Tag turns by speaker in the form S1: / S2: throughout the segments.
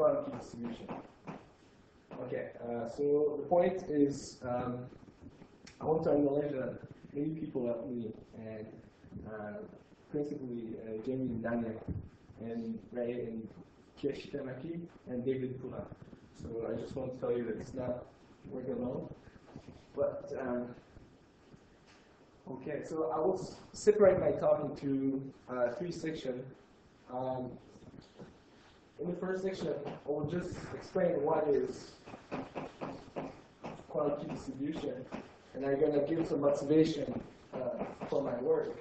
S1: quantum key distribution. Okay, so the point is, I want to acknowledge that many people helped me, and principally Jamie and Daniel, and Ray and Kiyoshi Tamaki, and David Pula. So I just want to tell you that it's not work alone. But okay, so I will separate my talk into 3 sections. In the first section, I will just explain what is quantum key distribution, and I'm going to give some motivation for my work.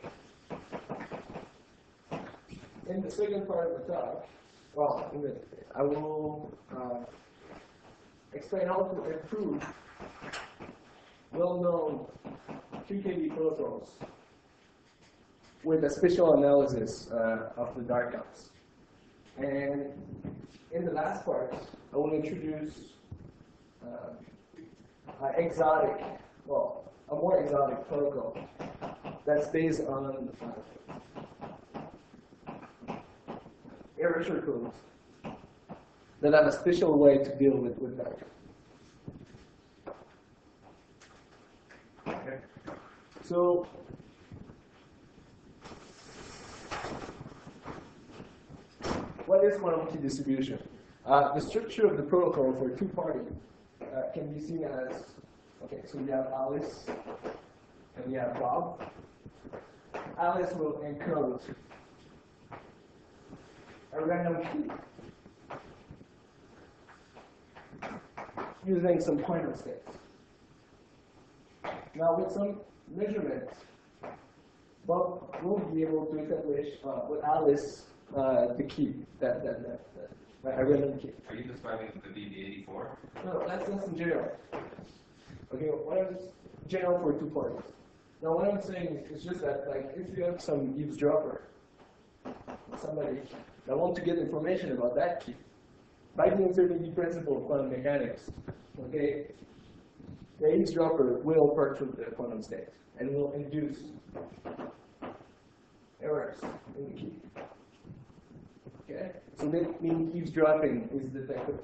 S1: In the second part of the talk, I will explain how to improve well-known QKD protocols with a special analysis of the dark counts. And in the last part, I will introduce a more exotic protocol that's based on erasure codes that have a special way to deal with dark. Okay. So what is quantum key distribution? The structure of the protocol for 2-party can be seen as, okay, so we have Alice and we have Bob. Alice will encode a random key using some pointer states. Now with some measurements, Bob will be able to establish with Alice the key, a random key.
S2: Are you describing the BB84?
S1: No, that's in general. Okay, what I'm general for 2 parties. Now what I'm saying is just that, like, if you have some eavesdropper, somebody that wants to get information about that key, by the uncertainty principle of quantum mechanics, okay, the eavesdropper will perturb the quantum state and will induce errors in the key. Okay, so that means eavesdropping is detected.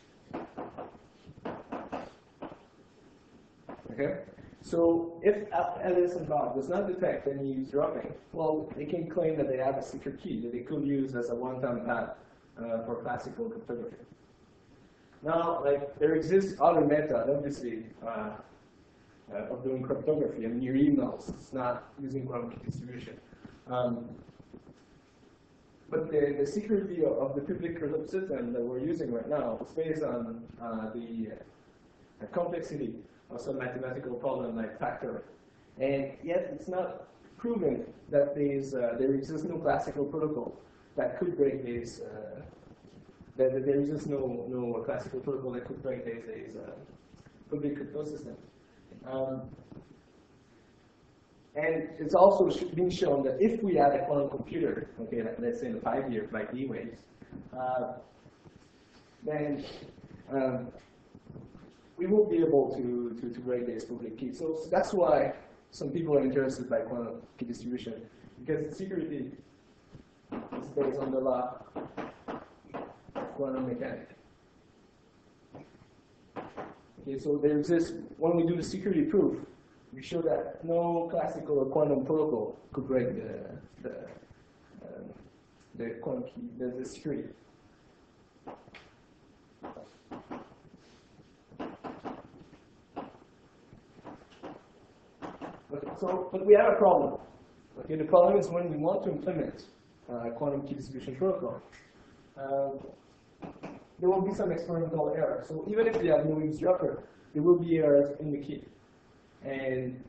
S1: Okay, so if Alice and Bob does not detect any eavesdropping, well, they can claim that they have a secret key that they could use as a one-time path for classical cryptography. Now, like, there exists other method, obviously, of doing cryptography. I mean, your emails, it's not using quantum key distribution. But the security of the public key system that we're using right now is based on the complexity of some mathematical problem like factoring. And yet it's not proven that there exists no classical protocol that could break this, that there exists no classical protocol that could break this public crypto system. And it's also been shown that if we had a quantum computer, okay, let's say in 5 years by D-Waves, then we will be able to break this public key. So that's why some people are interested by quantum key distribution, because the security is based on the law of quantum mechanics. Okay, so there exists, when we do the security proof, we show that no classical or quantum protocol could break the quantum key, the security. Okay, so, but we have a problem. Okay, the problem is when we want to implement quantum key distribution protocol, there will be some experimental error. So even if we have no eavesdropper, there will be errors in the key. And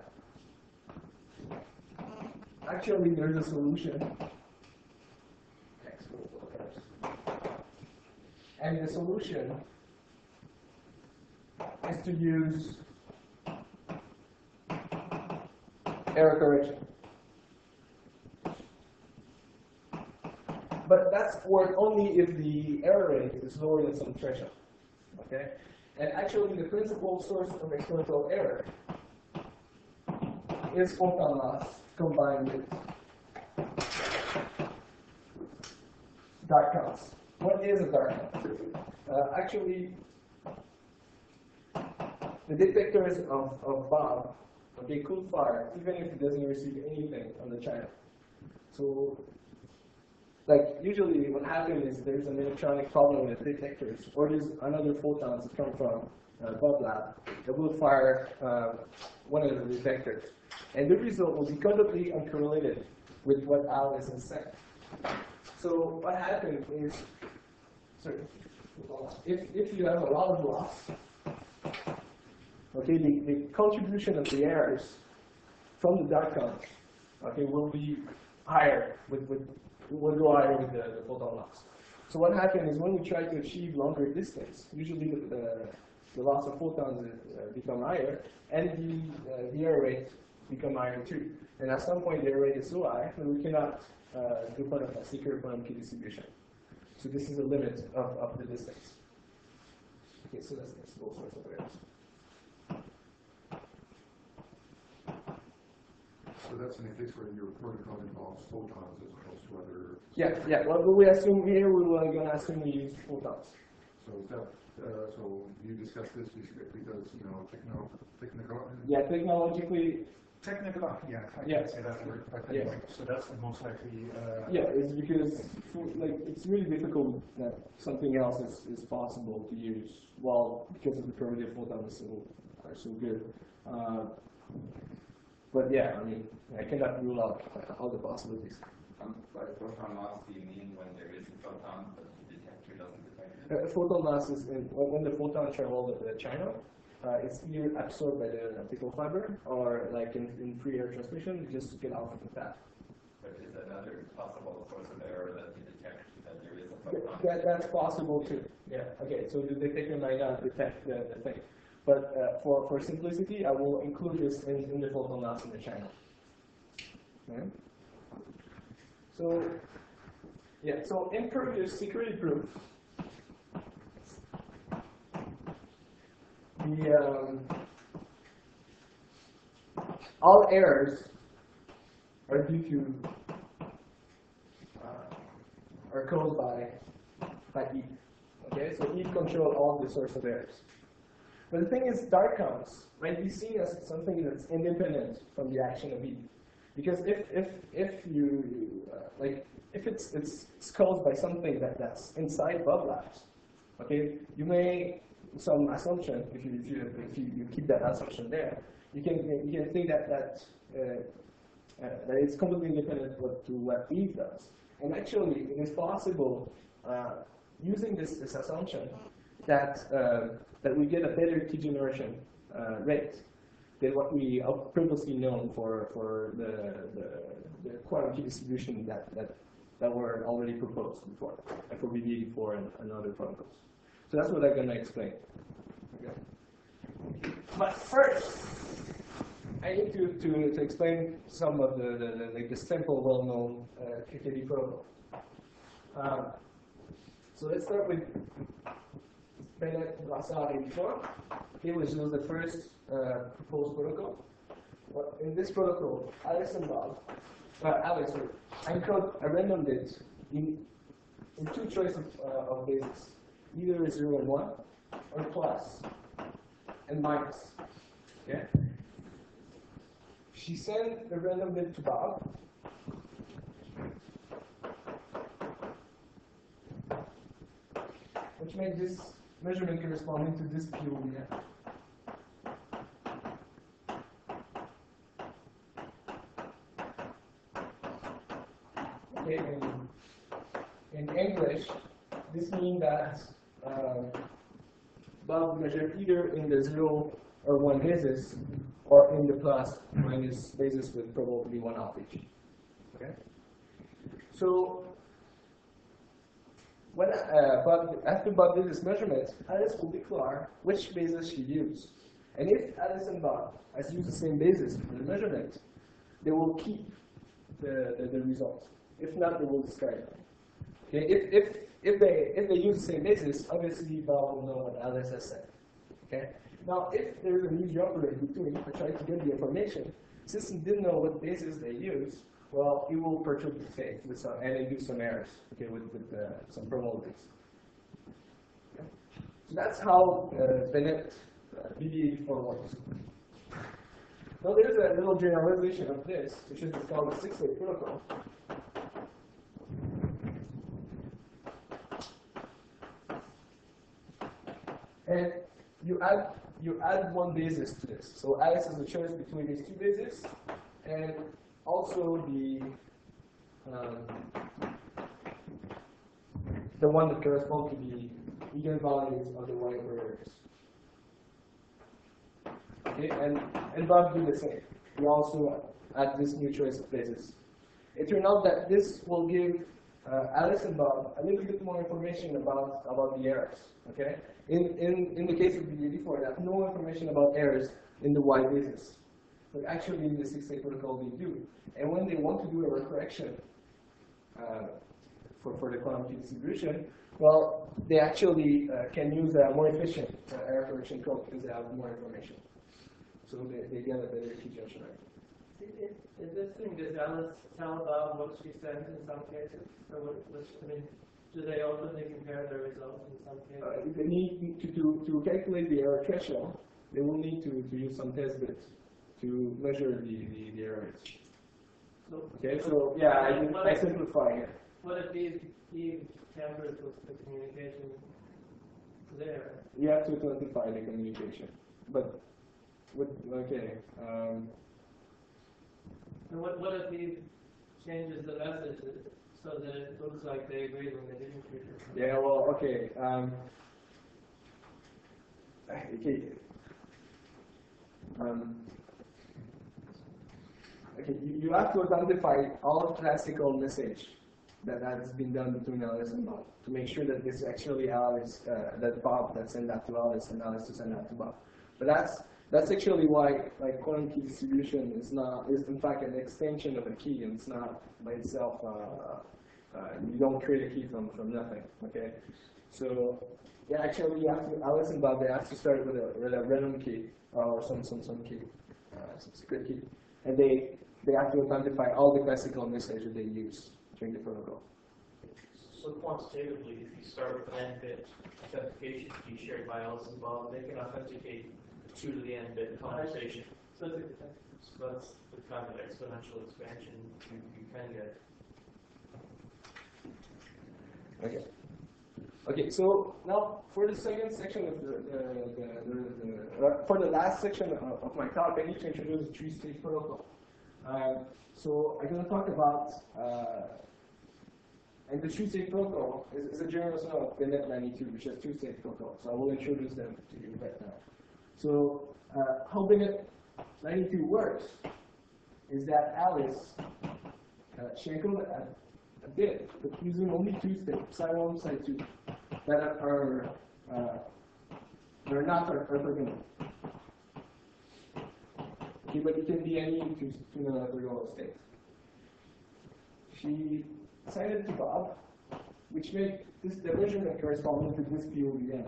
S1: actually, there's a solution. And the solution is to use error correction. But that's work only if the error rate is lower than some threshold. Okay? And actually, the principal source of experimental error is photon loss combined with dark counts. What is a dark count? Actually, the detectors of Bob, okay, could fire even if it doesn't receive anything on the channel. So, like usually what happens is there's an electronic problem with detectors, or there's another photons that come from Bob lab that will fire one of the detectors. And the result will be completely uncorrelated with what Alice has said. So what happens is, sorry, if you have a lot of loss, okay, the contribution of the errors from the dot coms, okay, will be higher will go higher with the photon loss. So what happens is when we try to achieve longer distance, usually the loss of photons become higher, and the error rate become higher too. And at some point the error rate is so high that we cannot do part of a secure quantum key distribution. So this is the limit of the distance. Okay, so that's all sorts of errors.
S3: So that's in a case where your protocol involves photons as opposed to other.
S1: Yeah. Well, we assume here we're going to assume we use photons.
S3: So is that so you discussed this because technical.
S1: Yeah, technologically.
S4: Technical, yeah, I
S1: Yeah.
S4: can say that word.
S1: Yeah.
S4: So that's the most likely.
S1: Yeah, it's because it's really difficult that something else is possible to use. Well, because of the probability of photons are so good. But yeah, I mean, I cannot rule out all the possibilities.
S2: By photon loss, do you mean when there is a photon, but the detector doesn't detect it?
S1: Photon loss is when the photon travel the channel, it's either absorbed by the optical fiber or like in free air transmission, you just get off of the path.
S2: But is another possible source of error that you detect that there is a photon?
S1: That's possible too. Yeah. Okay. So the detector might not detect the thing. But for simplicity, I will include this in the photon loss in the channel. Okay. So, yeah, so in previous security proof, all errors are due to are caused by Eve. Okay, so Eve controls all the source of errors. But the thing is, dark counts might be seen as something that's independent from the action of Eve, because if it's caused by something that's inside Bob labs, okay, you may some assumption if you keep that assumption there, you can think that it's completely independent to what Eve does, and actually it is possible using this assumption that we get a better T-generation rate than what we have previously known for the quantum key distribution that were already proposed before, like for BB84 and other protocols. So that's what I'm going to explain. Okay. But first, I need to explain some of the simple, well-known QKD protocol. So let's start with Bennett Brassard 84. He was the first proposed protocol. Well, in this protocol, Alice and Bob, encode a random bit in two choices of bases, either 0 and 1, or plus and minus. Okay? She sent the random bit to Bob. Which made this measurement corresponding to this POV. Okay, in English, this means that Bob measured either in the 0 or 1 basis, or in the plus minus basis with probably 1 half each. Okay? So, when after Bob did this measurement, Alice will declare which basis she used. And if Alice and Bob has used the same basis for the measurement, they will keep the result. If not, they will discard it. Okay? If they use the same basis, obviously Bob will know what Alice has said. Okay? Now, if there is a new operator between to try to get the information, since he didn't know what basis they used, well, it will perturb the faith with some, and induce some errors, okay, with some probabilities. Okay? So that's how Bennett BB84 works. Now there's a little generalization of this, which is called the 6-way protocol. And you add one basis to this. So Alice has a choice between these two bases, and also the one that corresponds to the eigenvalues of the y operators. Okay, and Bob do the same. We also add this new choice of bases. It turned out that this will give Alice and Bob a little bit more information about the errors. Okay, in the case of BB84, they have no information about errors in the y basis, but actually in the 6-way protocol they do. And when they want to do a correction for the quantum key distribution, well, they actually can use a more efficient error correction code because they have more information. So they get a better key junction rate.
S5: Is this thing, does Alice tell about what she sent in some cases? Or I mean, do they openly compare their results in some cases?
S1: They need to calculate the error threshold. They will need to use some test bits to measure the errors. Okay, so yeah, I simplify it.
S5: What if Eve tampers with the communication there?
S1: You have to identify the communication, but okay.
S5: And what if Eve changes the message so that it looks like they agreed when they didn't treat it?
S1: Yeah, well, okay. Okay, you have to identify all classical message that has been done between Alice and Bob to make sure that this actually Alice, that Bob that sent that to Alice and Alice to send that to Bob. But that's actually why like quantum key distribution is in fact an extension of a key, and it's not by itself. You don't create a key from nothing. Okay, so yeah, actually you have to, Alice and Bob, they have to start with a random key or some key, some secret key, and they have to identify all the classical messages that they use during the protocol.
S6: So quantitatively, if you start with an n-bit authentication key shared by Alice and Bob, they can authenticate to the n-bit conversation.
S5: So
S6: that's the kind of exponential expansion you can get.
S1: Okay. Okay. So now for the second section of for the last section of my talk, I need to introduce the three-stage protocol. So I'm going to talk about, and the three-stage protocol is a general set of Bennett 92, which has two-stage protocol. So I will introduce them to you right now. So how Bennett 92 works is that Alice, she encoded a bit, but using only two states, psi 1, psi 2, that are not orthogonal. Okay, but it can be any two non-orthogonal states. She assigned it to Bob, which made this the measurement corresponding to this POVM.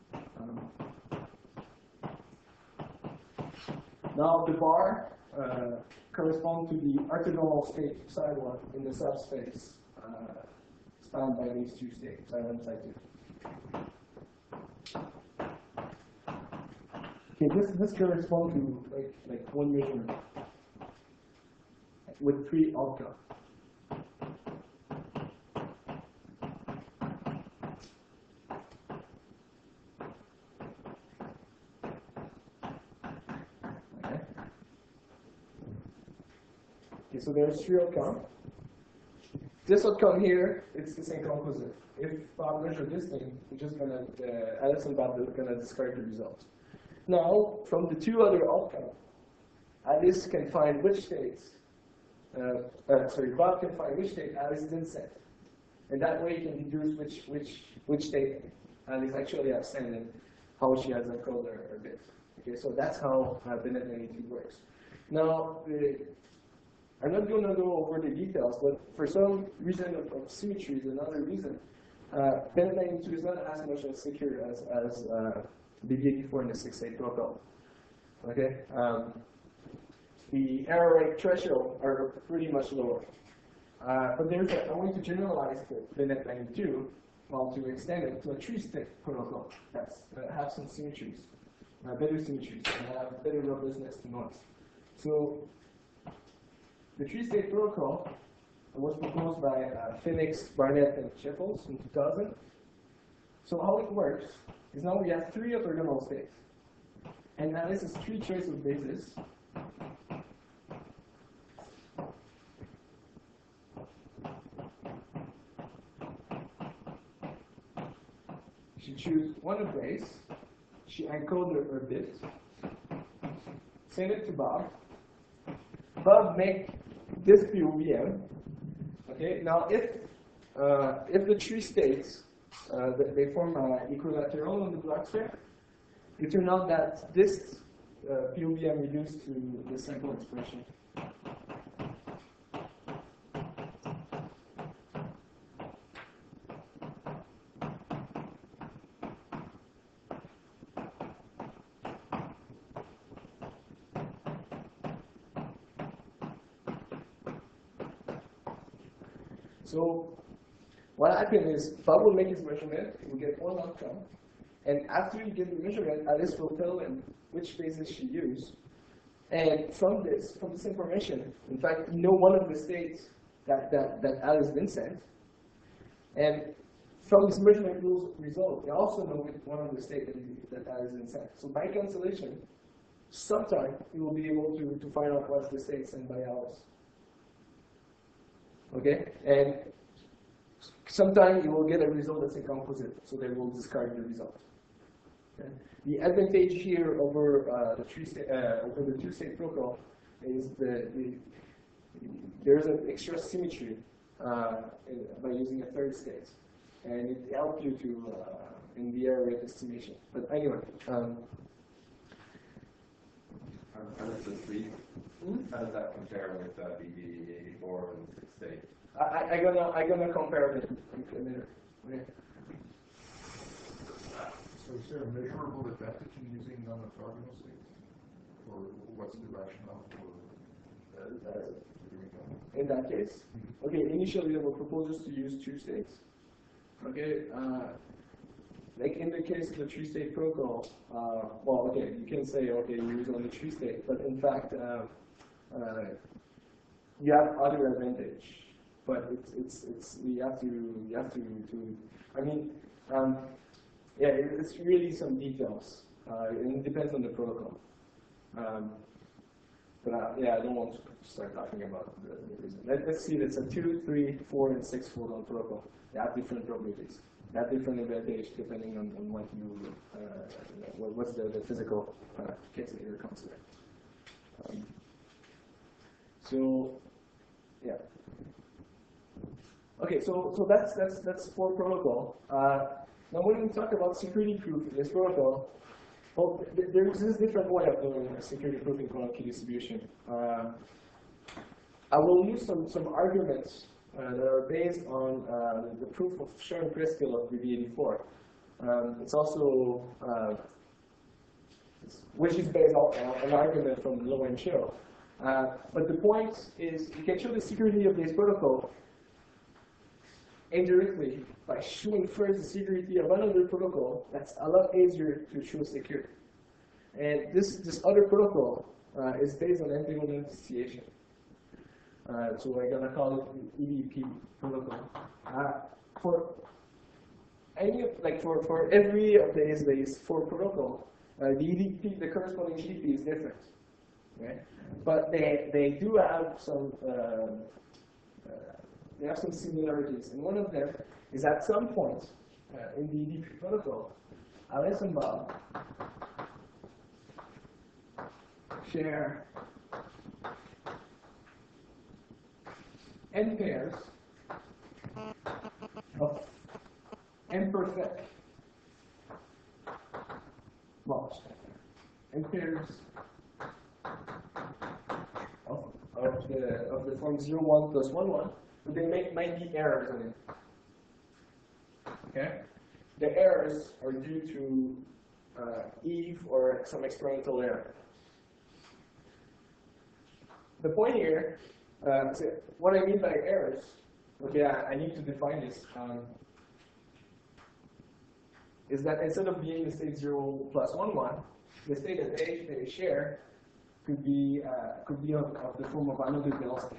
S1: Now the bar corresponds to the orthogonal state psi 1 in the subspace spanned by these two states, psi 1, psi 2. Okay, this corresponds to like one measurement with 3 outcomes. Okay, so there's 3 outcomes. This outcome here, it's inconclusive. If Bob measures this thing, we're just gonna Alice and Bob are gonna discard the result. Now, from the 2 other outcomes, Alice can find which states. Bob can find which state Alice didn't set, and that way he can deduce which state Alice actually has sent and how she has encoded her bit. Okay, so that's how Bennett 92 works. Now, I'm not going to go over the details, but for some reason of symmetry, another reason, Bennett 92 is not as much as secure as BB84 in the 6-way protocol. Okay, the error rate threshold are pretty much lower. But there's a way to generalize the Bennett 92 well, to extend it to a tree-state protocol that's have some symmetries, better symmetries, and have better robustness to noise. So the tree-state protocol was proposed by Phoenix, Barnett, and Sheffield in 2000. So how it works is now we have 3 orthogonal states. And now this is 3 choice of bases. She choose one of base, she encode her bit, send it to Bob. Bob make this POVM. Okay, now if the 3 states they form equilateral on the block sphere, it turns out that this POVM reduced to the sample expression. So what happened is Bob will make his measurement, he will get one outcome, and after you get the measurement, Alice will tell him which phases she used. And from this information, in fact, you know one of the states that Alice then sent. And from this measurement result, you also know one of the states that Alice then sent. So by cancellation, sometime you will be able to find out what's the state sent by Alice. Okay? And sometime you will get a result that's a composite, so they will discard the result. Okay? The advantage here over the 2-state protocol is there's an extra symmetry by using a 3rd state, and it helps you to in the error rate estimation. But anyway.
S2: How does this read? How does that compare with BB84 and 6-state?
S1: I'm gonna compare them in a minute. Okay.
S3: So is there a measurable advantage in using non-orthogonal states? Or what's the rationale for doing that?
S1: In that case, okay, initially there were proposals to use 2 states. Okay, like in the case of the 3-state protocol, well, okay, you can say, okay, you use only 3-state, but in fact, you have other advantage. But you have to. I mean, yeah, it's really some details, and it depends on the protocol. But yeah, I don't want to start talking about the reason. Let's see, it's a 2, 3, 4, and 6 photon protocol. They have different properties. They have different advantage depending on what you, what's the physical case that you're considering. So, yeah. Okay, so that's for protocol. Now when we talk about security proof in this protocol, well, there exists different way of doing security proof in quantum key distribution. I will use some arguments that are based on the proof of Schoen-Preskill of BB84. It's also, which is based on an argument from Low and Chill. But the point is, you can show the security of this protocol indirectly by showing first the security of another protocol that's a lot easier to show secure. And this other protocol is based on entangled association. So we're gonna call it EDP protocol. For any for every of these 4 protocol, the EDP, the corresponding EDP is different. Okay? But they do have some they have some similarities, and one of them is at some point in the EDP protocol, Alice and Bob share n pairs of imperfect, well, n pairs of the form 0, 1 plus 1, 1. But they might be errors in it. Okay? The errors are due to Eve or some experimental error. The point here, so what I mean by errors, okay, I need to define this. is that instead of being the state 0 plus 1, 1, the state that they share could be of the form of another Bell state.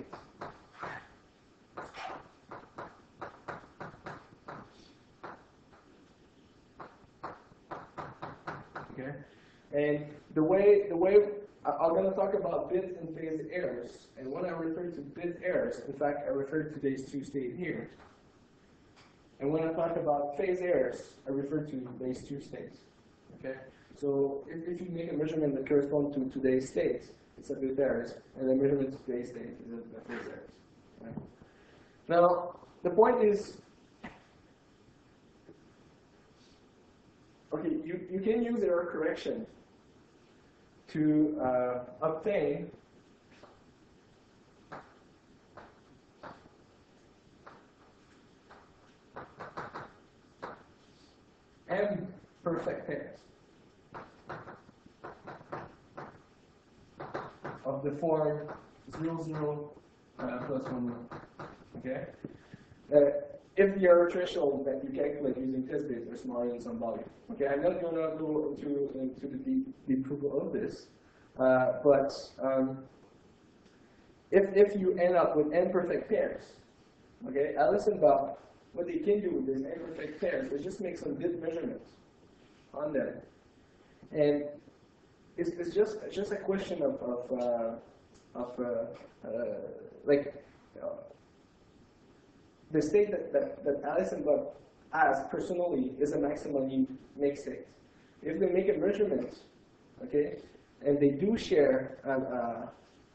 S1: Okay, and the way I'm going to talk about bit and phase errors, and when I refer to bit errors, in fact, I refer to these two states here. And when I talk about phase errors, I refer to these two states. Okay, so if you make a measurement that corresponds to today's state, it's a bit errors, and the measurement to today's state is a phase errors. Right? Now, the point is, okay, you can use error correction to obtain m perfect pairs of the form 0, 0, plus 1, 1. Okay? If the error threshold that you calculate using test bits are smaller than some value. Okay, I'm not going to go into the deep proof of this, but if you end up with n perfect pairs, okay, Alice and Bob, what they can do with these n perfect pairs is just make some bit measurements on them, and it's just a question of the state that Alice and Bob has personally is a maximally mixed state. If they make a measurement, okay, and they do share a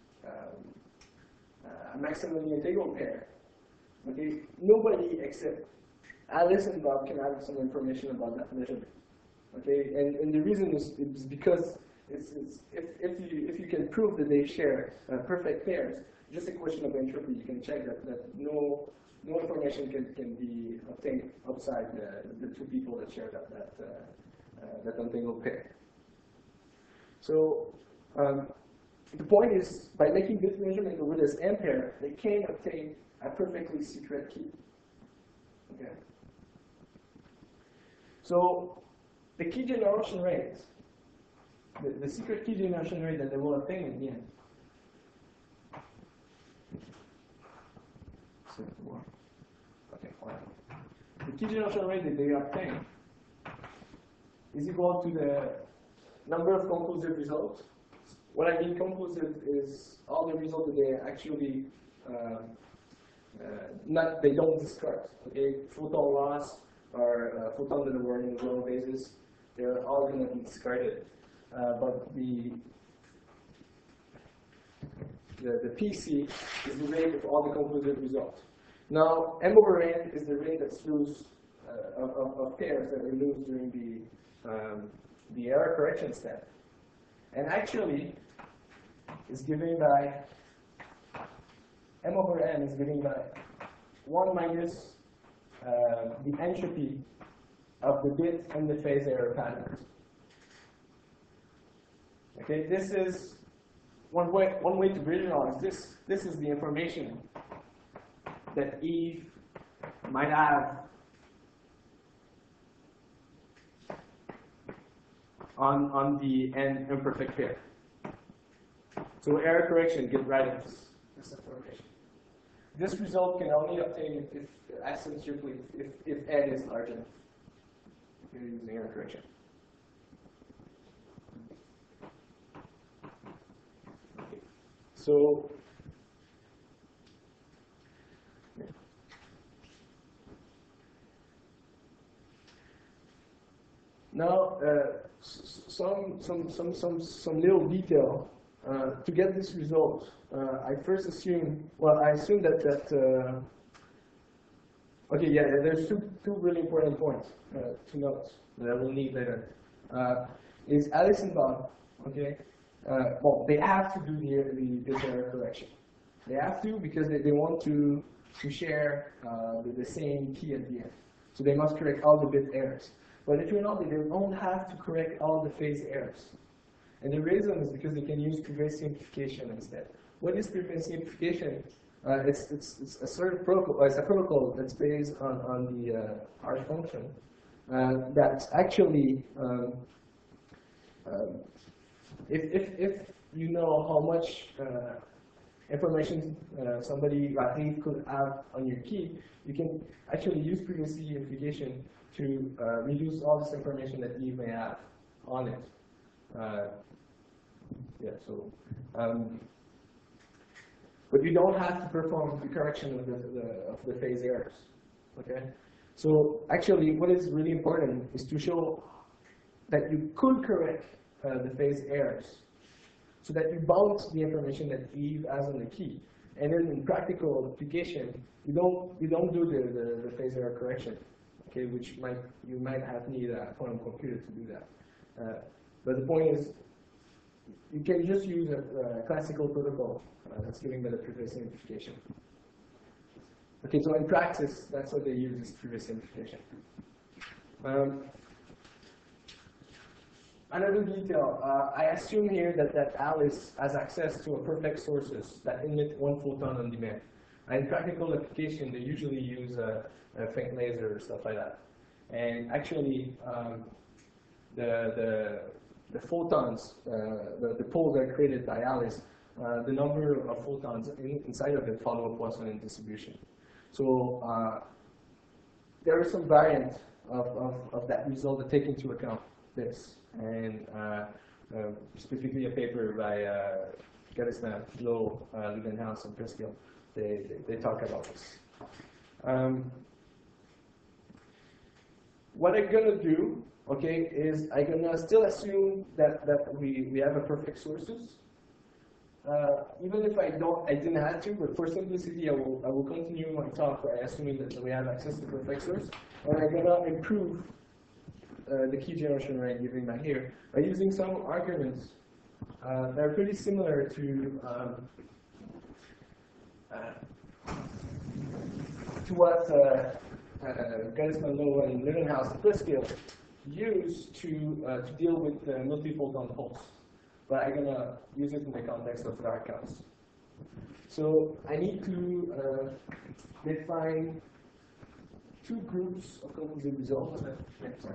S1: maximally integral pair, okay, nobody except Alice and Bob can have some information about that measurement. Okay, and the reason is because if you can prove that they share perfect pairs, just a question of entropy. You can check that no information can be obtained outside the two people that share that untangled pair. So the point is, by making this measurement over this M pair, they can obtain a perfectly secret key. Okay. So the key generation rate, the secret key generation rate that they will obtain in the end. Okay, fine. The key generation rate that they obtain is equal to the number of conclusive results. What I mean conclusive is all the results that they actually they don't discard. Okay, photon loss or photons that were in the wrong basis, they're all going to be discarded. But the PC is the rate of all the conclusive results. Now, M over N is the rate that's loose of pairs that we lose during the error correction step. And actually, is given by M over N is given by 1 minus the entropy of the bit and the phase error patterns. Okay, this is one way to visualize this. This is the information that Eve might have on the n imperfect pair. So error correction, get rid of this information. This result can only obtain if asymmetrically if n is large enough. You're using error correction. Okay. So now some little detail to get this result. I first assume, I assume that okay, yeah, there's two really important points to note that I will need later. Is Alice and Bob, okay? Well, they have to do this error correction. They have to because they want to share the same key at the end. So they must correct all the bit errors. But if you're not, they don't have to correct all the phase errors. And the reason is because they can use preference simplification instead. What is preference simplification? It's a sort of protocol. It's a protocol that's based on the R function, that actually, if you know how much information somebody could have on your key, you can actually use privacy unification to reduce all this information that Eve may have on it. But you don't have to perform the correction of the phase errors. Okay. So actually, what is really important is to show that you could correct the phase errors, so that you bounce the information that Eve has on the key. And then in practical application, you don't do the phase error correction, okay? Which you might have need a quantum computer to do that. But the point is, you can just use a classical protocol that's giving better privacy simplification. Okay, so in practice, that's what they use is privacy simplification. Another detail, I assume here that Alice has access to a perfect sources that emit one photon on demand. In practical application, they usually use a faint laser or stuff like that. And actually, the photons, the poles are created by Alice. The number of photons inside of it follow a Poisson distribution. So there is some variant of that result to take into account this. And specifically a paper by Garisna, Lowe, Ludenhouse, and Preskill, they talk about this. What I'm gonna do, okay, is I'm gonna still assume that we have a perfect sources. Even if I didn't have to, but for simplicity, I will continue my talk by assuming that we have access to perfect source, and I'm gonna improve the key generation rate given by here by using some arguments that are pretty similar to what Garisman, Lowe, and Ludenhouse and Preskill use to deal with multi-photon pulse. But I'm gonna use it in the context of dark counts. So I need to define two groups of conclusive results. Sorry.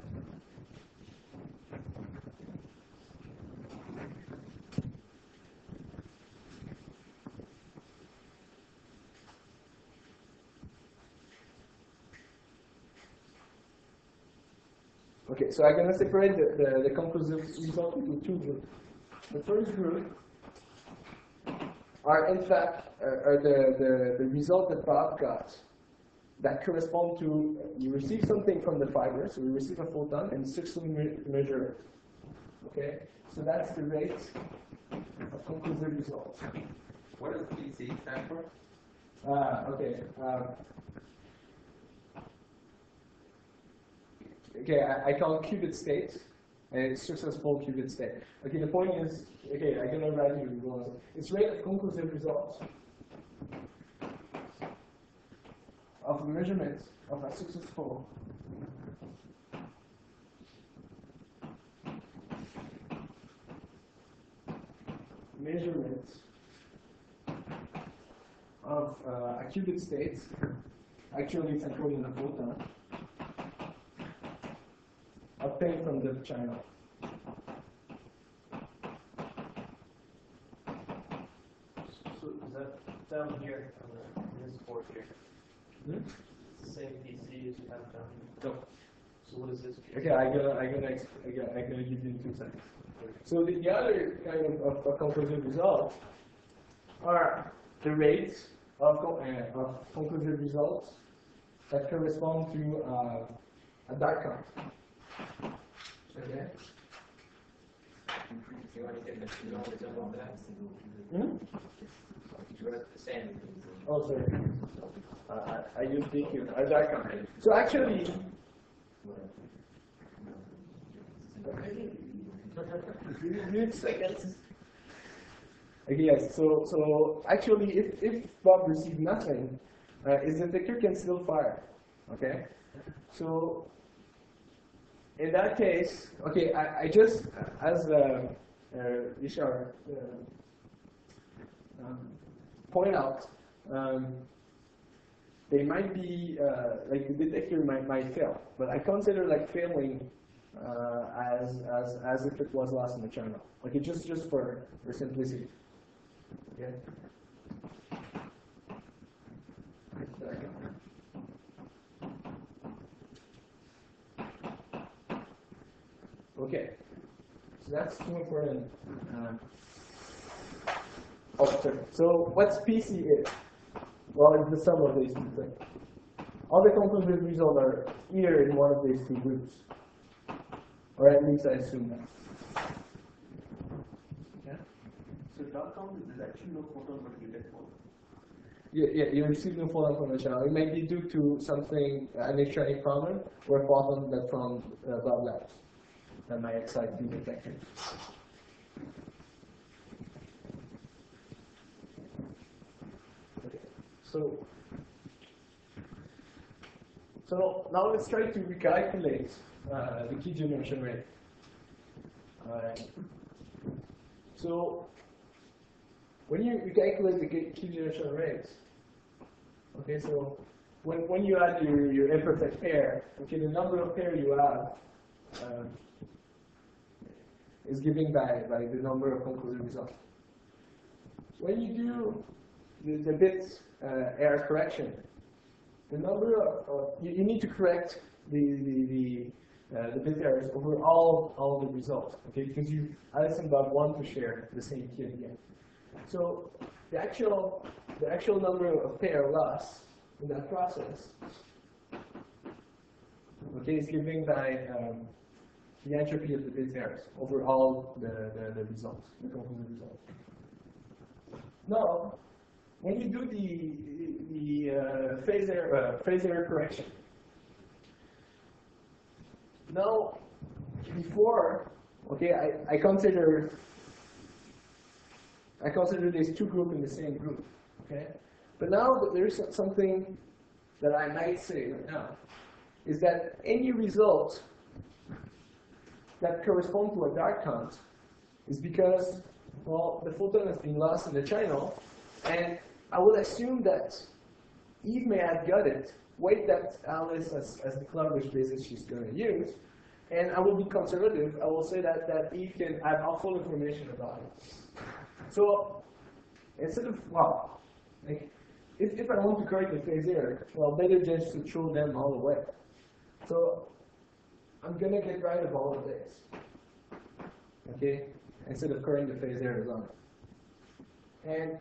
S1: Okay, so I'm going to separate the conclusive result into two groups. The first group are, in fact, the result that Bob got that correspond to, you receive something from the fiber, so we receive a photon and successfully measure it. Okay, so that's the rate of conclusive results.
S2: What does PC stand for?
S1: Okay. Okay, I call it qubit state, and it's successful qubit state. Okay, the point is, okay, I'm gonna write you. It's rate of conclusive results of measurement of a successful measurement of a qubit state. Actually, it's encoded in a photon obtained from the channel.
S6: So is that down here on this board here? It's the same PC as you have down here?
S1: No.
S6: So what is this?
S1: Okay, I'm gonna give you in 2 seconds. So the other kind of conclusive results are the rates of conclusive results that correspond to a dark count. Okay.
S7: You want to get the knowledge of that?
S1: Hmm?
S7: You want the same?
S1: Oh, sorry. I use DQ. A dark count. So actually. Okay, yes. So actually, if Bob received nothing, his detector can still fire. Okay. So in that case, okay, I just as Richard point out, they might be, like the detector might fail. But I consider like failing as if it was lost in the channel. Like it just for simplicity. Okay. Okay. So that's too important. So what's PC is? Well, it's the sum of these two things. All the conclusive results are either in one of these two groups, or at least I assume that. Yeah.
S6: So dot com is actually no photon but you detect photon.
S1: Yeah, you receive no photon from the channel. It may be due to something, an electronic problem, or a photon that from Bob Labs that might excite the detector. Okay. So now let's try to recalculate the key generation rate. So when you calculate the key generation rate, okay, so when you add your imperfect pair, okay, the number of pair you have is given by the number of conclusive results. When you do the bit error correction, the number of you need to correct the bit errors over all the results, okay? Because Alice and Bob want to share the same key again. So the actual number of pair lost in that process, okay, is given by the entropy of the bit errors over all the results, the conclusive results. Now, when you do the phase error correction, now before, okay, I consider these two groups in the same group, okay. But now there is something that I might say right now, is that any result that corresponds to a dark count is because, well, the photon has been lost in the channel, and I will assume that Eve may have got it, weight that Alice as the cloud-based basis she's going to use, and I will be conservative. I will say that Eve can have awful information about it. So instead of, well, like, if I want to correct the phase error, well, better just to throw them all away. So I'm going to get rid of all of this, okay, instead of correcting the phase errors on it. And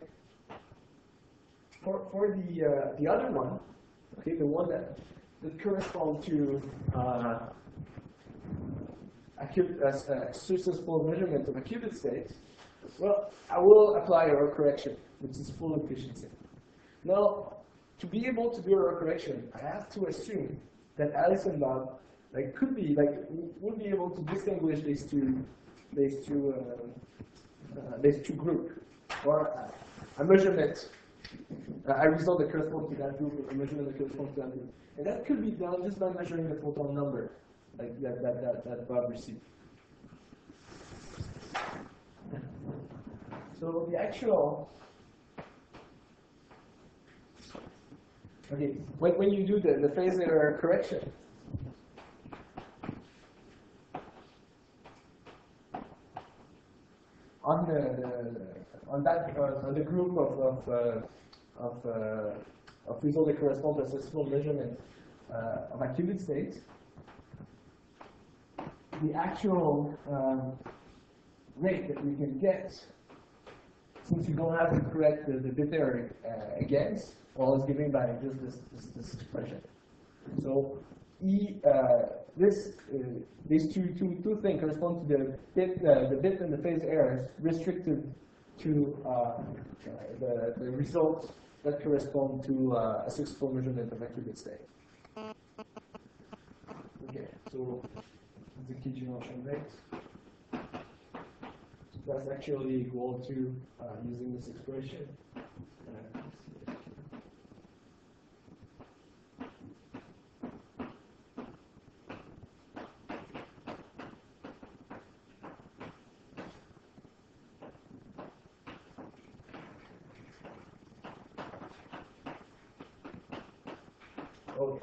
S1: for the other one, okay, the one that corresponds to successful measurement of a qubit state, well, I will apply error correction, which is full efficiency. Now, to be able to do error correction, I have to assume that Alice and Bob would be able to distinguish these two groups, or a measurement, a result that corresponds to that group, or a measurement that corresponds to that group, and that could be done just by measuring the photon number, like that Bob received. So the actual, okay, when you do the phase error correction, on the group of results that correspond to a successful measurement of a qubit state, the actual rate that we can get, since you don't have to correct the bit error against, well, is given by just this expression. So these two things correspond to the bit and the phase errors restricted to the results that correspond to a successful measurement of a qubit state. Okay, so the key generation rate. So that's actually equal to using this expression. Okay.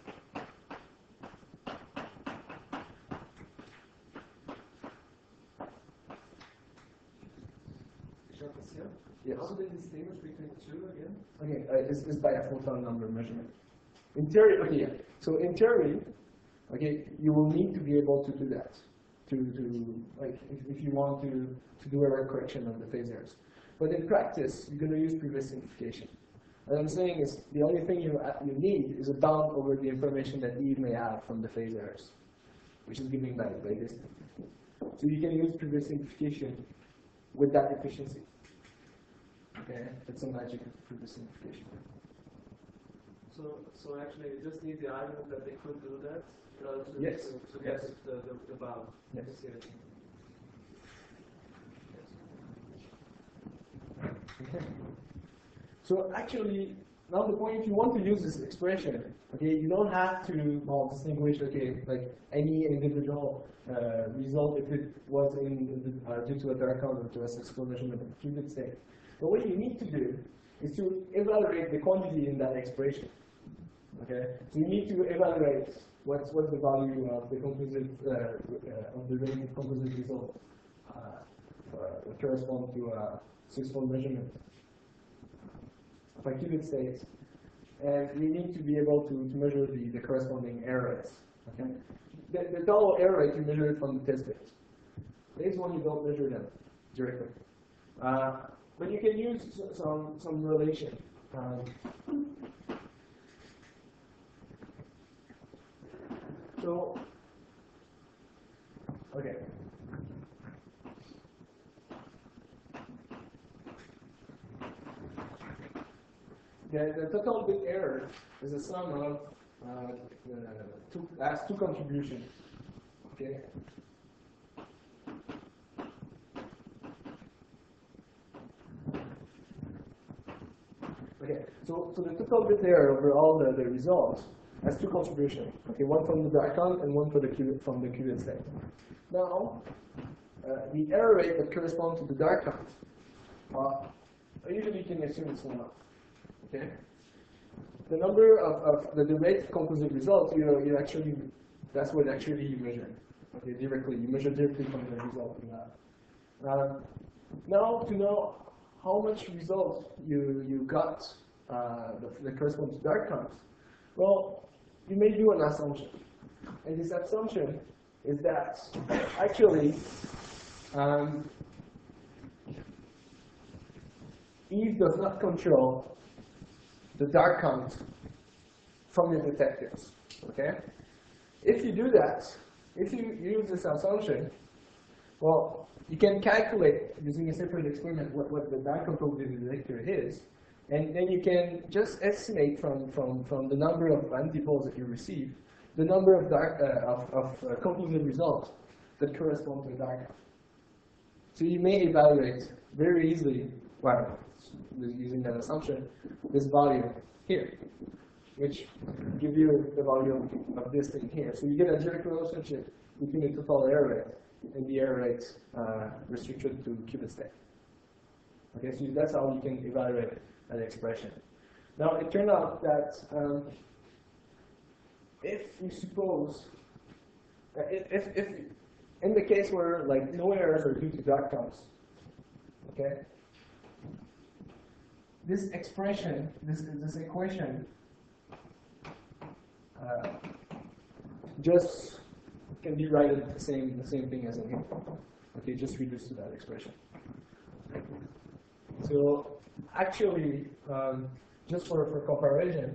S1: Yes.
S5: How do they distinguish between two again?
S1: Okay, it's by a photon number measurement. In theory, okay, yeah. So in theory, okay, you will need to be able to do that. Like, if you want to do error correction on the phase errors. But in practice, you're going to use previous simplification. What I'm saying is the only thing you need is a bound over the information that Eve may have from the phase errors, which is given by this. So you can use previous simplification with that efficiency. Okay, that's some magic of previous simplification.
S5: So actually, you just need the argument that they could do that in order to,
S1: Yes.
S5: to get the bound.
S1: Yes. Okay. So actually, now the point, if you want to use this expression, okay, you don't have to distinguish, okay, like any individual result if it was due to a dark count or to a successful measurement of qubit state. But what you need to do is to evaluate the quantity in that expression. Okay, so you need to evaluate what's the value of the conclusive of the relative conclusive result correspond to a six-fold measurement of a qubit state, and we need to be able to measure the corresponding error rates. Okay, the total error rate you measure it from the test bit. This one you don't measure them directly, but you can use some relation. So, okay. The total bit error is the sum of two contributions. Okay. Okay. So the total bit error over all the results has two contributions. Okay, one from the dark count and one for the qubit from the qubit state. Now, the error rate that corresponds to the dark count, usually you can assume it's 1. Okay, the number of the rate of conclusive results, you actually, that's what actually you measure. Okay, directly, you measure directly from the result you have. Now, to know how much results you got that corresponds to dark counts, well, you may do an assumption, and this assumption is that actually Eve does not control the dark count from your detectors. Okay? If you do that, if you use this assumption, well, you can calculate using a separate experiment what the dark count of the detector is, and then you can just estimate from the number of antipoles that you receive the number of conclusive results that correspond to the dark count. So you may evaluate very easily, well, using that assumption, this value here, which give you the value of this thing here. So you get a direct relationship between the total error rate and the error rate restricted to qubit state. Okay, so that's how you can evaluate an expression. Now, it turned out that if you suppose, if in the case where like no errors are due to dark counts, okay, this expression, this equation, just can be written the same thing as in here. Okay, just reduced to that expression. So actually, just for comparison,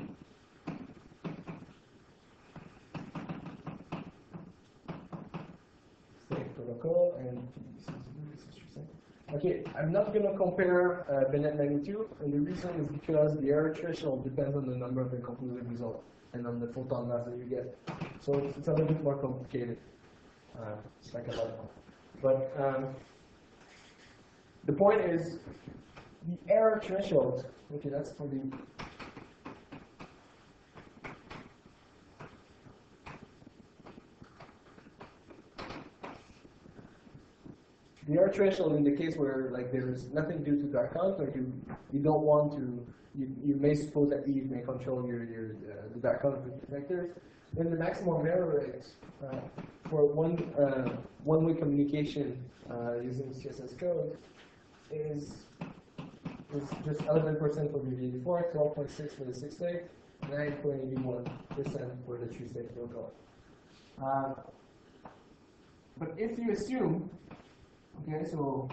S1: state protocol and okay, I'm not going to compare Bennett magnitude, and the reason is because the error threshold depends on the number of inconclusive results and on the photon mass that you get. So it's a little bit more complicated, psychological. But the point is, the error threshold, okay, that's for the error threshold in the case where like there is nothing due to dark count, or you don't want you may suppose that Eve may control the dark color vectors. Then the maximum error rate for one-way communication using CSS code is just 11% for BB84, 12.6 for the 6-state, 9.81% for the 3-state protocol. But if you assume, okay, so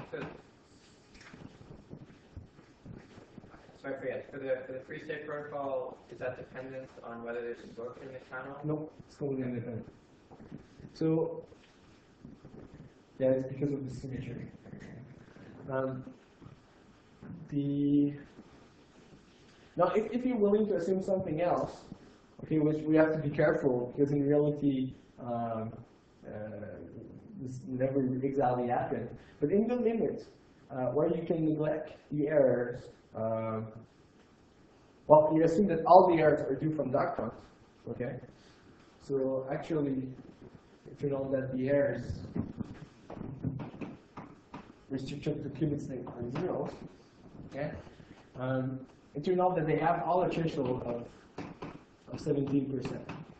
S7: Sorry, for the three-state protocol, is that dependent on whether there's absorption in the channel?
S1: no, it's totally independent. So yeah, it's because of the symmetry. Now, if you're willing to assume something else, okay, which we have to be careful because in reality, this never exactly happens. But in the limit, where you can neglect the errors, well, you assume that all the errors are due from dark fronts, okay? So actually, if you know that the errors restricted to qubit state are zeros, okay? It turns out that they have all a threshold of 17%.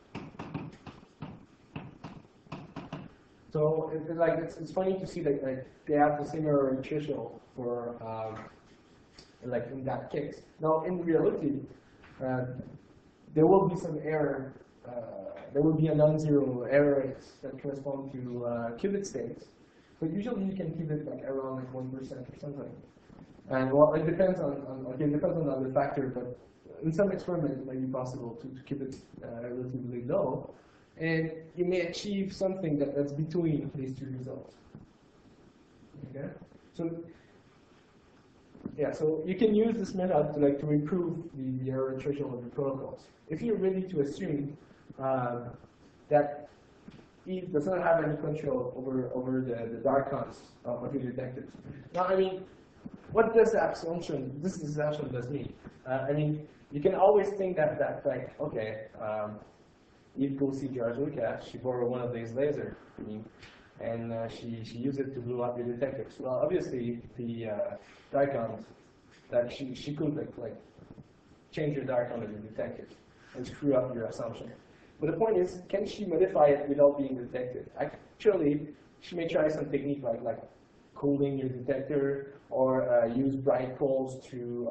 S1: So it's funny to see that they have the same error threshold for like in that case. Now in reality, there will be some error. There will be a non-zero error rates that correspond to qubit states, but usually you can keep it like around like 1% or something. And well, it depends on other factors, but in some experiments it might be possible to keep it relatively low, and you may achieve something that's between these two results. Okay, so yeah, so you can use this method to improve the error threshold of the protocols. If you're ready to assume that Eve does not have any control over the dark cons of your detectors. Now, I mean, what does this assumption does mean? I mean, you can always think that like, okay, Eve goes see George Lucas, she borrowed one of these lasers, and she used it to blow up your detectors. Well, obviously, the dark cons, that she could like change your dark con of your detectors and screw up your assumption. But the point is, can she modify it without being detected? Actually, she may try some technique like cooling your detector, or use bright poles to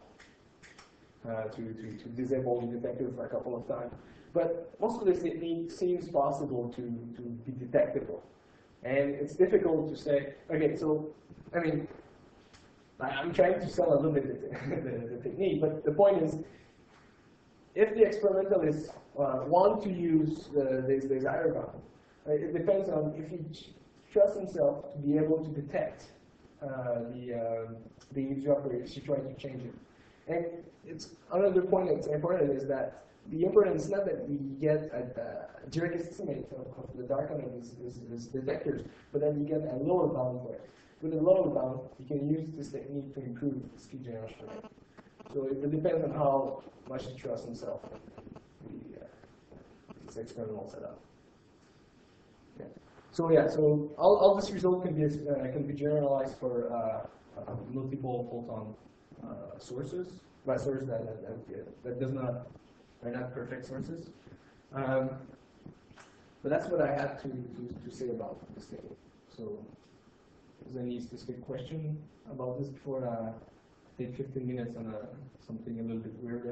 S1: disable the detector for a couple of times. But most of this technique seems possible to be detectable. And it's difficult to say, okay, so, I mean, I'm trying to sell a little bit the technique, but the point is, if the experimentalists want to use this error bound, it depends on if he trusts himself to be able to detect the eavesdropper if she tries to change it. And it's another point that's important is that the importance is not that we get a direct estimate of the dark on his detectors, but that you get a lower bound for it. With a lower bound, you can use this technique to improve the speed generation rate. So it depends on how much he trusts himself in this experimental setup. Okay. So yeah, so all this result can be generalized for multiple photon sources, by sources that does not are not perfect sources. But that's what I had to say about this thing. So, is there any specific question about this before I take 15 minutes on something a little bit weirder?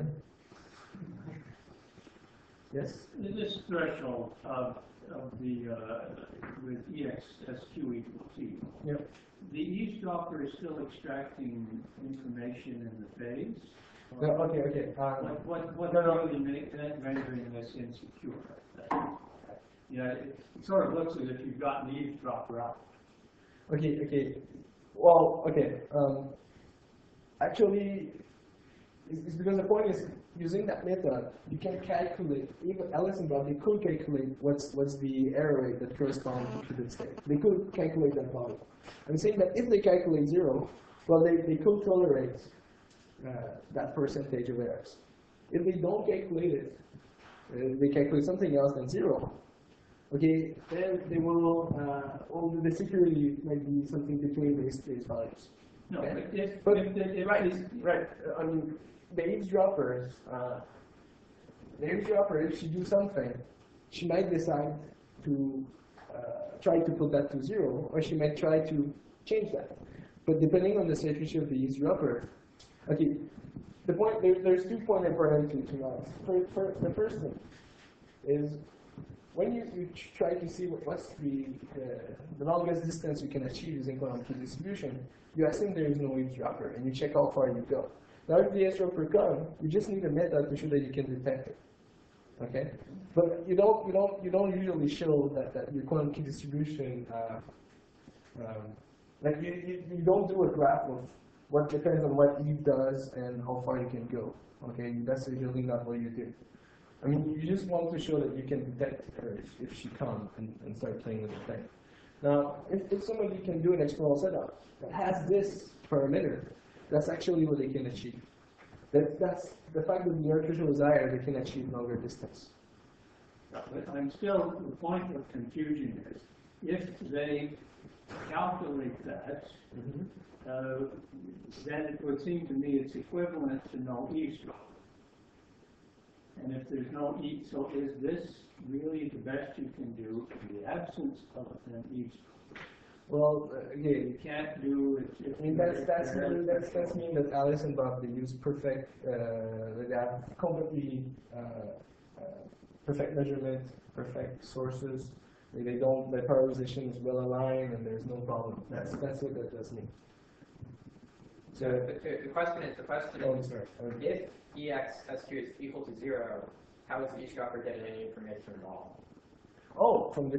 S1: Yes?
S8: This threshold of the with EXSQ equals T.
S1: Yep.
S8: The eavesdropper is still extracting information in the phase.
S1: No, okay.
S8: What
S1: no.
S8: really make that rendering this insecure? Yeah, it sort of looks as if you've gotten the eavesdropper out.
S1: Okay. Well, okay. Actually, it's because the point is, using that method, you can calculate, even Alice and Bob, they could calculate what's the error rate that corresponds to the state. They could calculate that value. I'm saying that if they calculate 0, well, they could tolerate that percentage of errors. If they don't calculate it, they calculate something else than 0, okay, then they will, the security might be something between these values.
S8: No,
S1: okay?
S8: if
S1: But
S8: if
S1: right. I mean, the eavesdroppers, if she do something, she might decide to try to put that to 0, or she might try to change that. But depending on the security of the eavesdropper, okay, the point, there's 2 points important to know. The first thing is, when you try to see what's the longest distance you can achieve using quantum key distribution, you assume there is no eavesdropper, and you check how far you go. Now, if the eavesdropper comes, you just need a method to show that you can detect it. Okay, but you don't usually show that your quantum key distribution. Like you don't do a graph of what depends on what Eve does and how far you can go. Okay, that's usually not what you do. I mean, you just want to show that you can detect her if she comes and start playing with the thing. Now, if somebody can do an experimental setup that has this parameter, that's actually what they can achieve. That's the fact that the artificial is higher, they can achieve longer distance.
S8: But I'm still, the point of confusion is, if they calculate that, then it would seem to me it's equivalent to no eavesdrop. And if there's no so is this really the best you can do in the absence of an eavesdrop?
S1: Well, again,
S8: You can't do it.
S1: I mean, that's mean that Alice and Bob, they use perfect, they have completely perfect measurement, perfect sources. They don't, the polarization is well aligned, and there's no problem. That's what that does mean.
S7: So the question is,
S1: Oh, sorry.
S7: if EX SQ is equal to 0, how is the eavesdropper getting any information at all?
S1: Oh, from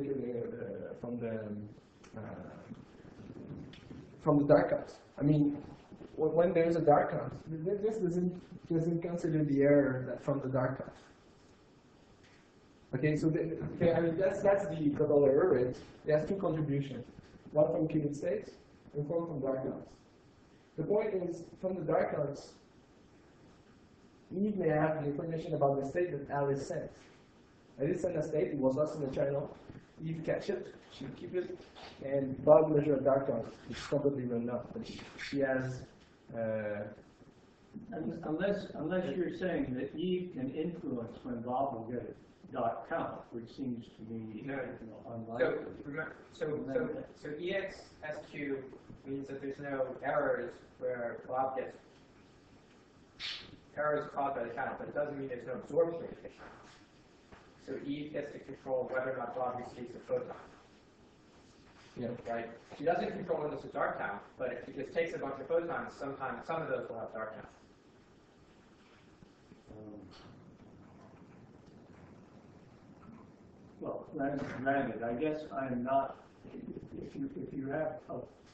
S1: the dark house. I mean, when there's a dark house, this doesn't consider the error that from the dark house. Okay, so I mean that's the total error rate. It has 2 contributions, one from qubit states and one from dark house. The point is, from the dark house, Eve may have the information about the state that Alice sent. Alice sent a state, it was lost in the channel. Eve catch it, she keep it, and Bob measure a dark house, which is completely run out. But she has.
S8: Unless you're saying that Eve can influence when Bob will get a dot count, which seems to me unlikely.
S7: So EX SQ means that there's no errors where Bob gets errors caused by the channel, but it doesn't mean there's no absorption of the channel. So Eve gets to control whether or not Bob receives a photon.
S1: Yeah.
S7: Right? She doesn't control when there's a dark count, but if she just takes a bunch of photons, sometimes some of those will have dark counts.
S8: Well, granted, I guess I'm not. If you have a,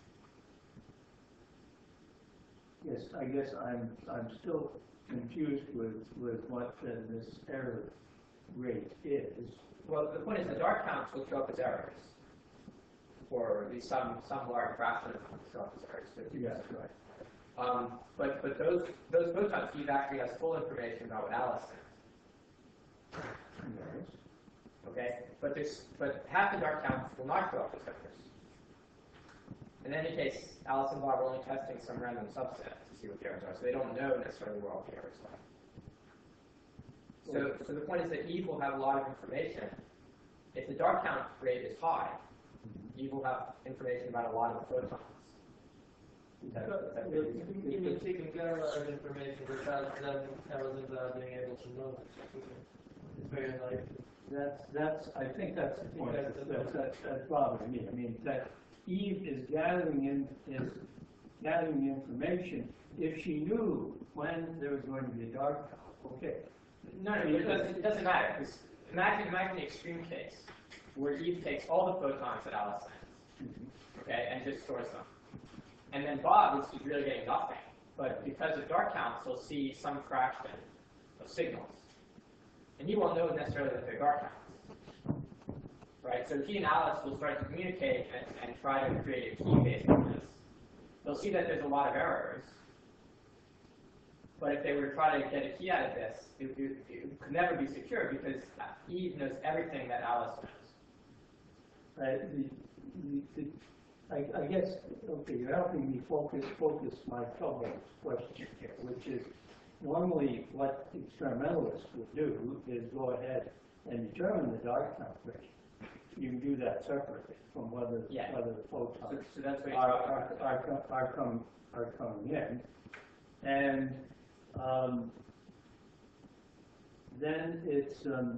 S8: yes, I guess I'm still confused with what this error rate is.
S7: Well, the point is the dark counts will show up as errors, or at least some large fraction of them will show up as errors.
S8: Yes, right.
S7: But those photons, Eve actually has full information about what Alice sent.
S8: Yes.
S7: Okay, but half the dark counts will not show up as errors. In any case, Alice and Bob are only testing some random subset to see what the errors are, so they don't know necessarily where all the errors are. So the point is that Eve will have a lot of information. If the dark count rate is high, Eve will have information about a lot of the photons.
S5: You mean she can get a lot of information without them being able to know it. It's very likely.
S8: I think that's the point that's bothering me. I mean, that Eve is gathering information. If she knew when there was going to be a dark count, okay.
S7: No, it doesn't matter. Because imagine the extreme case where Eve takes all the photons that Alice sends, okay, and just stores them. And then Bob is really getting nothing. But because of dark counts, he'll see some fraction of signals. And he won't know necessarily that they're dark counts. Right? So he and Alice will start to communicate and try to create a key based on this. They'll see that there's a lot of errors. But if they were to try to get a key out of this, it could never be secure because Eve knows everything that Alice knows.
S8: I guess, okay, you're helping me focus my trouble question here, which is, normally what experimentalists would do is go ahead and determine the dark temperature. You can do that separately from whether the photons
S7: So that's what
S8: are coming in, and then it's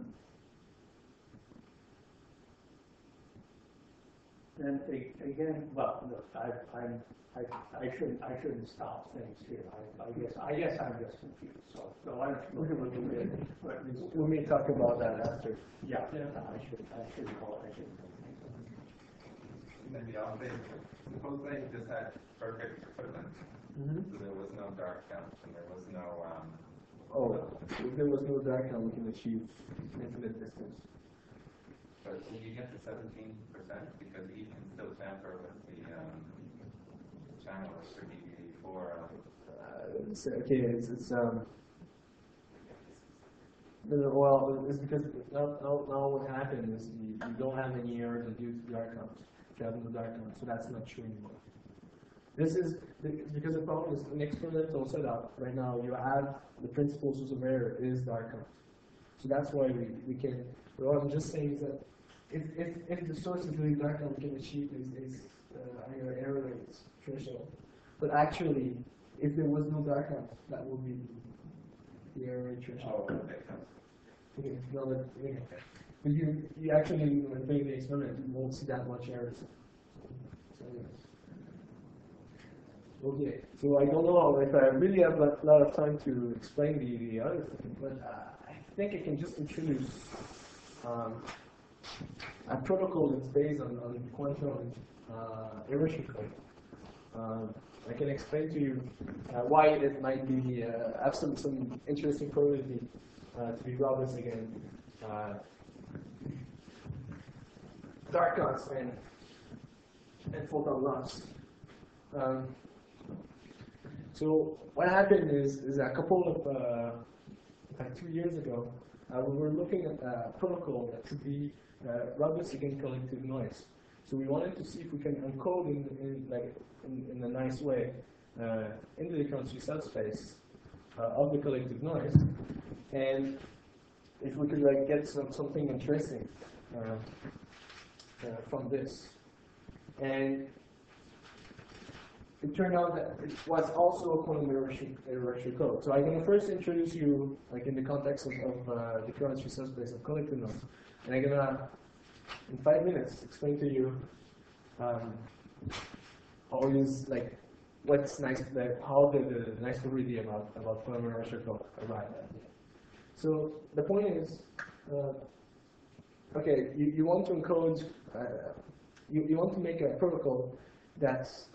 S8: then again. Well, look, I shouldn't stop things here. I guess I'm just confused. So why don't you look at what
S1: We may talk about that after.
S8: yeah. I should go.
S2: Maybe suppose they just had perfect equipment, so there was no dark count and there was no,
S1: If there was no dark count, we can achieve infinite distance.
S2: but will you get to 17%? Because you can still tamper with the channels for DB84.
S1: Well, it's because now what happened is you don't have any errors due to dark count. You have no dark count, so that's not true anymore. This is because the problem is an experimental setup. Right now, you have the principal source of error is dark count, so that's why we can. What I'm just saying is that if the source is really dark count, we can achieve these higher error rates threshold. But actually, if there was no dark count, that would be the error rate threshold.
S2: Oh, okay.
S1: Okay, no, but you actually, when doing the experiment, you won't see that much errors. So, yes. Okay, so I don't know if I really have a lot of time to explain the other thing, but I think I can just introduce a protocol that's based on quantum erasure code. I can explain to you why it might be have some interesting probability to be robust again. Dark counts and photon loss. So what happened is a couple of like 2 years ago, we were looking at a protocol that could be robust against collective noise. So we wanted to see if we can encode in a nice way into the currency subspace of the collective noise, and if we could get something interesting from this. And it turned out that it was also a quantum erasure code. So I'm going to first introduce you, in the context of the currency subspace of collective noise, and I'm going to, in 5 minutes, explain to you what's nice, how the nice probability about quantum erasure code arrived at. So the point is, okay, you want to encode, you want to make a protocol that's,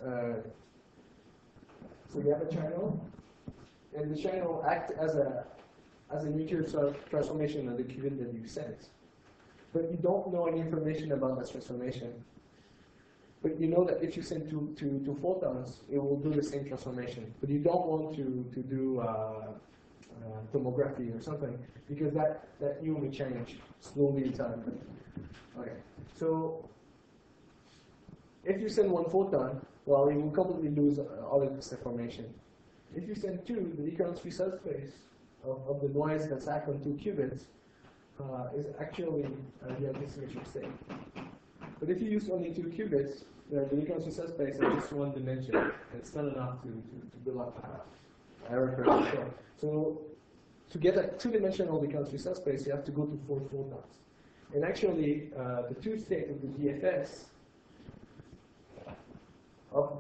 S1: so you have a channel, and the channel acts as a neutral transformation of the qubit that you sent. But you don't know any information about that transformation. But you know that if you send two photons, it will do the same transformation. But you don't want to do tomography or something, because that U will change slowly in time. Okay. So if you send one photon, well, it will completely lose all of this information. If you send two, the recurrence-free subspace of the noise that's acting on 2 qubits is actually the antisymmetric state. But if you use only 2 qubits, the recurrence-free subspace is just 1 dimension. And it's not enough to build up error curve. So to get a 2-dimensional recurrence-free subspace, you have to go to 4 photons. And actually, the 2 state of the DFS of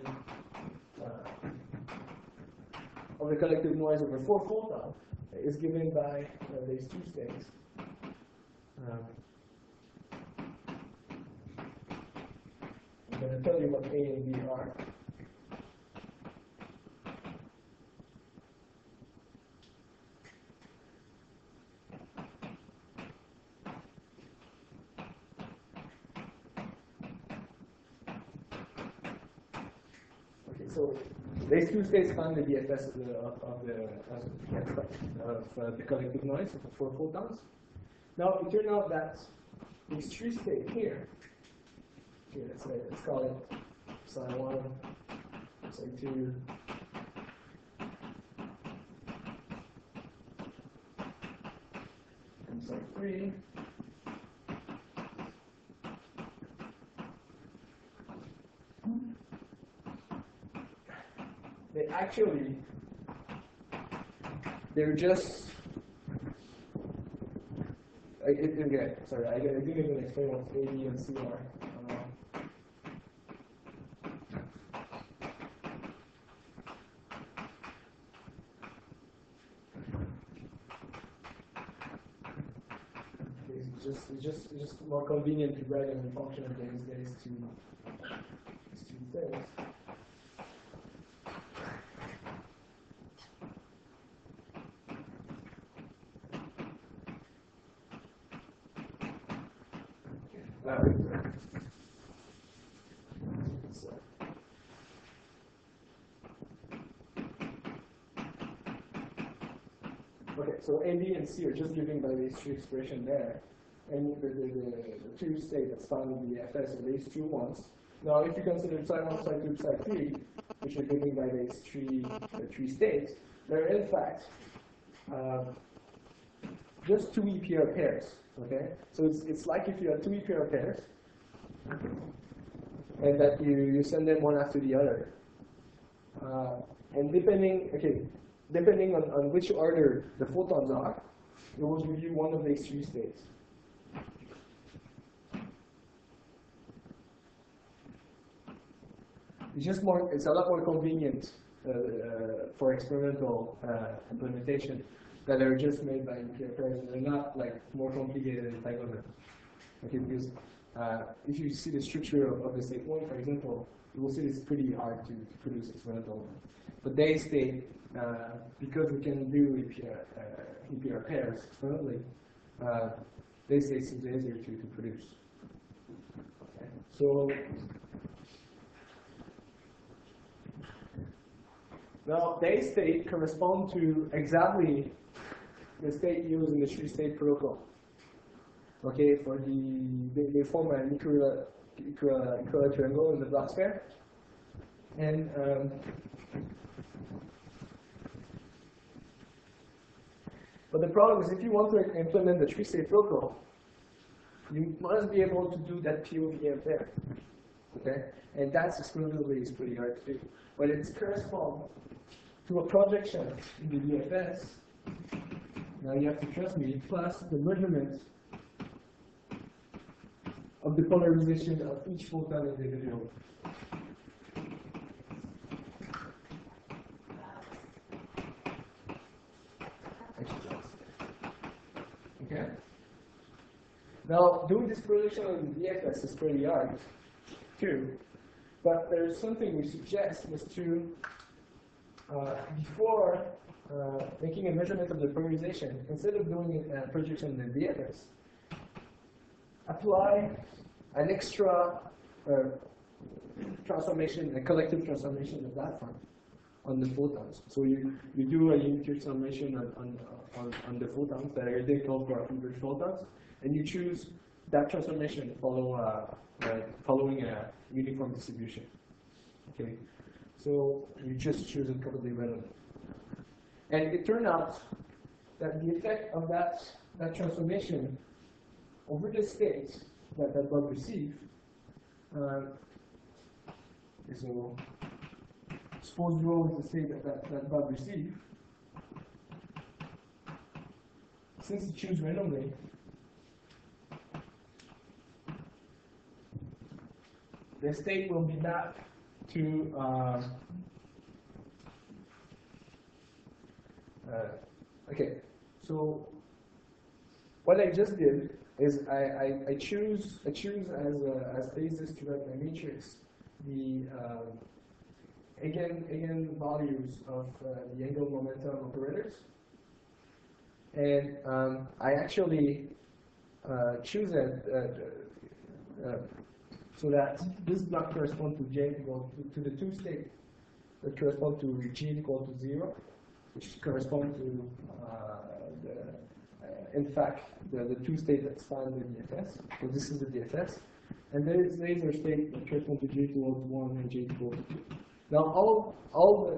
S1: the collective noise over 4 photons is given by these 2 states. I'm going to tell you what A and B are. Okay, so these 2 states find the DFS of the collective noise of the 4 photons. Now, it turned out that these 3 states here, let's call it psi 1, psi 2, 3. They're just, again, sorry, I didn't even explain what A, B, and C are. It's just more convenient to write them in function these days to things. Okay, so A, B, and C are just given by these two expressions there. And the two states that's found in the FS are these two ones. Now, if you consider psi 1, psi 2, psi 3, which are given by these three states, they're in fact just two EPR pairs. Okay, so it's like if you have two EPR pairs, and that you send them one after the other, and depending on which order the photons are, it will give you one of these three states. It's a lot more convenient for experimental implementation that are just made by EPR pairs, and they're not like more complicated entanglement. Okay, because if you see the structure of the state 1, for example, you will see it's pretty hard to produce experimental. But they state, because we can do EPR pairs experimentally, they say it's easier to produce. Okay. So now they state correspond to exactly the state used in the three-state protocol. Okay, for they form an equilateral in the Bloch sphere, and but the problem is if you want to implement the three-state protocol, you must be able to do that POV pair. Okay, and that's experimentally is pretty hard to do. But it corresponds to a projection in the DFS. Now you have to trust me, plus the measurement of the polarization of each photon individually. Okay. Now doing this projection on the DFS is pretty hard too, but there's something we suggest is to before making a measurement of the polarization, instead of doing a projection in the DFS, apply an extra transformation, a collective transformation of that form on the photons. So you do a unitary transformation on the photons that are identical for converged photons, and you choose that transformation following a uniform distribution. Okay, so you just choose it completely randomly. And it turned out that the effect of that transformation over the states that Bob received, so suppose rho is the state that Bob received. Since you choose randomly, the state will be mapped to okay, so what I just did is I choose as basis to write my matrix the eigenvalues of the angular momentum operators, and I actually choose it so that this block corresponds to J equal to the two states that correspond to G equal to 0, which correspond to in fact the two states that's found in the DFS. So this is the DFS, and these are states that correspond to G equal to 1 and G equal to 2. Now all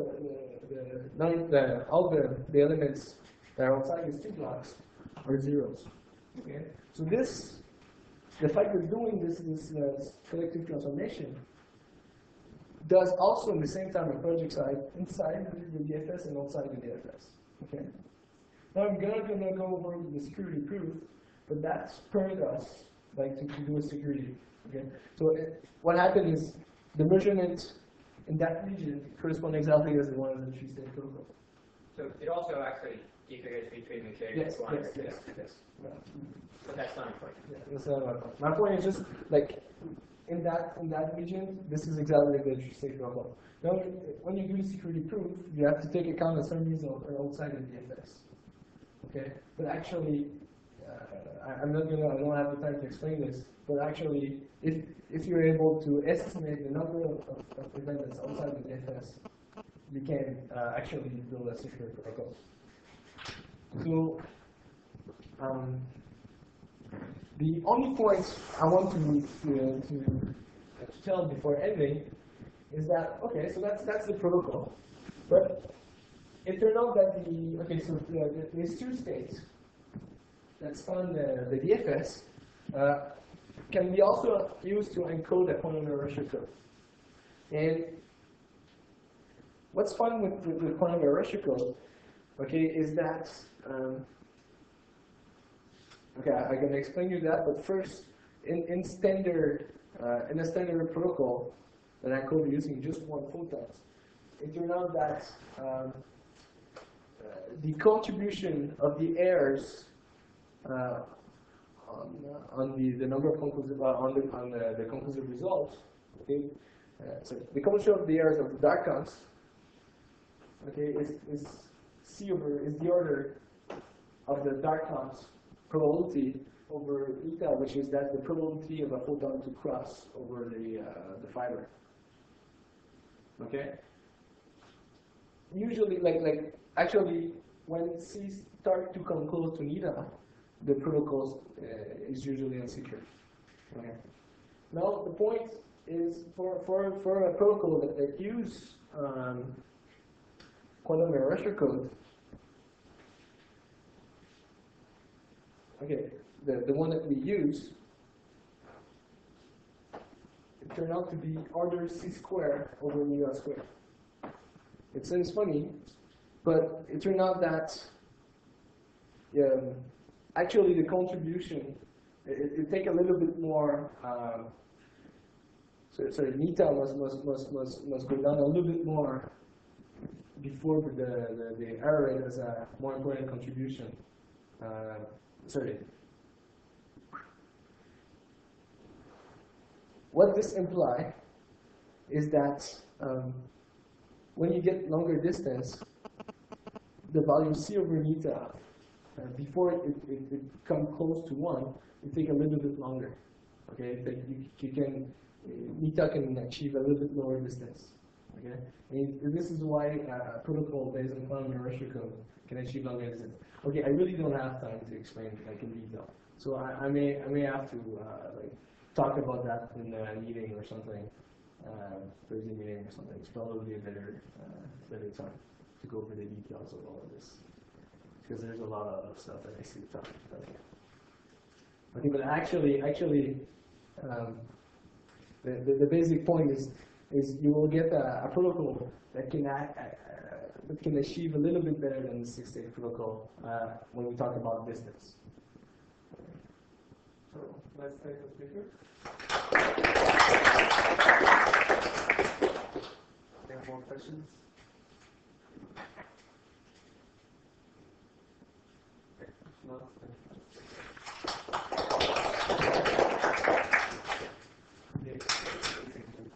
S1: the elements that are outside these two blocks are zeros. Okay, so the fact that doing this collective transformation does also in the same time a project side inside the DFS and outside the DFS. Okay. Now I'm gonna go over the security proof, but that spurred us to do a security. Okay. So what happened is the measurement in that region correspond exactly as the one in the three-stage protocol.
S7: So it also actually defigures between the carriers.
S1: Yes. Yeah.
S7: But that's not important.
S1: Yeah, that's not my point. My point is just in that region, this is exactly like the three-stage protocol. Now, when you do the security proof, you have to take account that some results are outside of DFS. Okay, but actually, I don't have the time to explain this. But actually, if you're able to estimate the number of events that's outside the DFS, you can actually build a secure protocol. So, the only point I want to tell before ending is that, okay, so that's the protocol. But it turned out that these two states that span the DFS can be also used to encode a quantum erasure code. And what's fun with the quantum erasure code, okay, is that okay, I'm going to explain you that, but first, in a standard protocol that I code using just one photons, it turned out that the contribution of the errors on the number of conclusive on the conclusive results, okay, so the contribution of the errors of the DARCONS, okay, is the order of the DARCONS probability over eta, which is that the probability of a photon to cross over the fiber. Okay. Usually, actually, when C start to come close to eta, the protocol is usually insecure. Okay. Now the point is for a protocol that use quantum erasure code. Okay, the one that we use, it turned out to be order C squared over mu squared. It sounds funny, but it turned out that actually the contribution, it take a little bit more, sorry, neta must go down a little bit more before the error rate has a more important contribution. Sorry. What this implies is that when you get longer distance, the value C over neta, before it come close to 1, it take a little bit longer. Okay, but neta can achieve a little bit lower distance. Okay, and this is why a protocol based on quantum erasure code can achieve longer distance. Okay, I really don't have time to explain it in detail, so I may have to talk about that in a meeting or something, Thursday meeting or something. It's probably a better time to go over the details of all of this, because there's a lot of stuff that I see to talk about. Okay, but actually, the basic point is you will get a protocol that can achieve a little bit better than the 6-stage protocol when we talk about distance.
S5: So let's take the speaker.
S1: Any more questions?
S5: No.